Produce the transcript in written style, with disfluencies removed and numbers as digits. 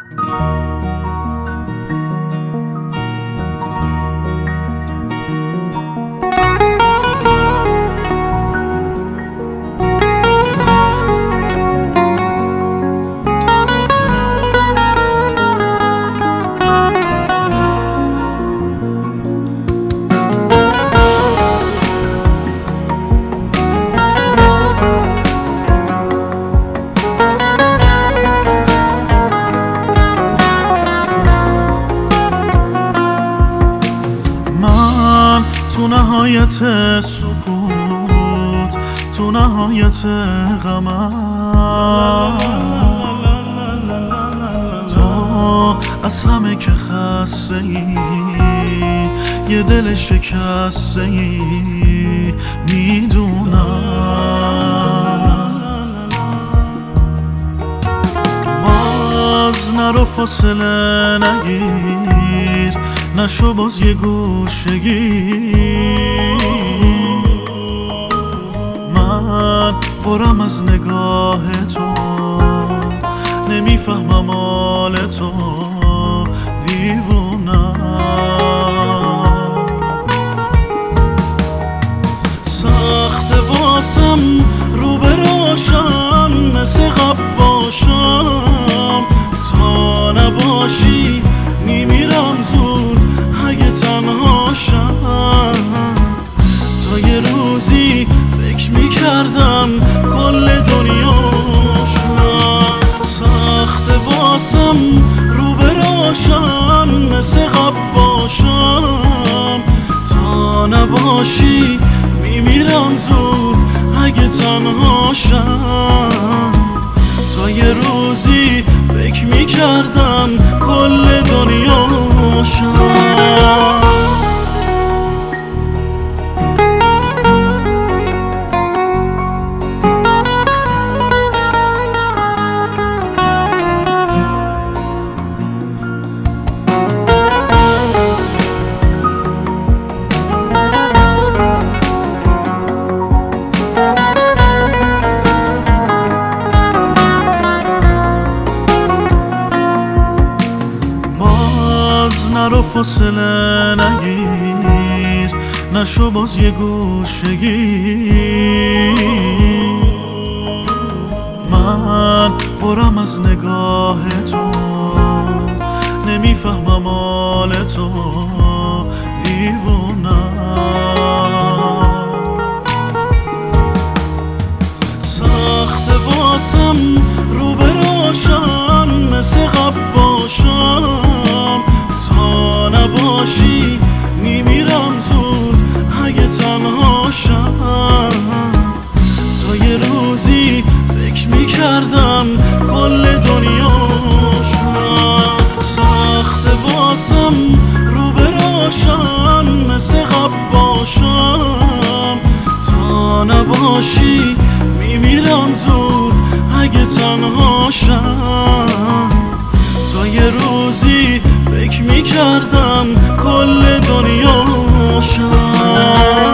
تو نهایت سکوت، تو نهایت غمم، تو از همه که خسته ای، یه دل شکسته ای، میدونم. باز نرو فاصله نگیر، نشو باز یه گوشگیر. من برم از نگاه تو، نمیفهمم حال تو، دیوونم. سخت واسم رو به روشم، مثل قباشم. تا نباشی میمیرم زود اگه تنهاشم. تا یه روزی فکر میکردم کل دنیاشم. سخت واسم رو به روشم، مثل قباشم. تا نباشی میمیرم زود اگه تنهاشم. تا یه روزی فکر میکردم کل دنیاشم. نرو فاصله نگیر، نشو باز یه گوشگیر. من برم از نگاه تو، نمیفهمم حال تو، دیوونم. سخت واسم رو به روشم، مثل قباشم. تا نباشی میمیرم زود اگه تنهاشم. تا یه روزی فکر میکردم کل دنیاشم. سخت واسم رو به روشم، مثل قباشم. تا نباشی میمیرم زود اگه تنهاشم. تا یه روزی فکر میکردم کل دنیاشم.